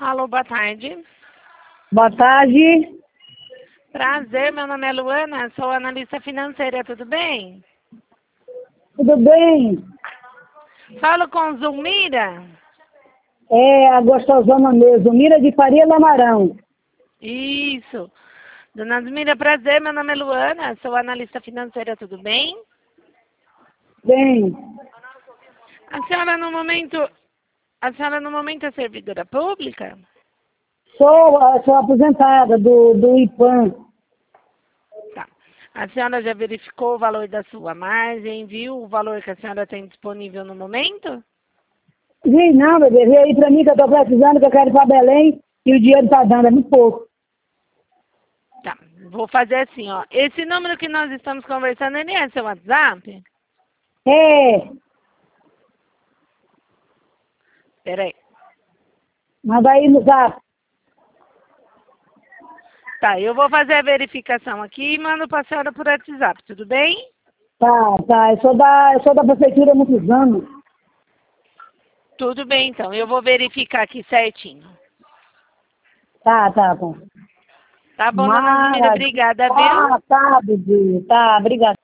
Alô, boa tarde. Boa tarde. Prazer, meu nome é Luana, sou analista financeira, tudo bem? Tudo bem? Falo com Zulmira? É a gostosona mesmo, Mira de Faria Lamarão. Isso. Dona Zulmira, prazer, meu nome é Luana, sou analista financeira, tudo bem? Bem, A senhora no momento é servidora pública? sou aposentada do IPAM. Tá. A senhora já verificou o valor da sua margem, viu o valor que a senhora tem disponível no momento? Vi não, bebê, vê aí pra mim que eu tô precisando, que eu quero ir pra Belém e o dinheiro tá dando, é muito pouco. Tá, vou fazer assim, ó. Esse número que nós estamos conversando, ele é seu WhatsApp? É, Peraí. manda aí no zap. Tá, eu vou fazer a verificação aqui e mando para a senhora por WhatsApp, tudo bem? Tá, eu sou da prefeitura há muitos anos. Tudo bem, então. Eu vou verificar aqui certinho. Tá bom. Tá bom, dona Zumira? Obrigada, viu? Tá, bebê, tá, obrigada.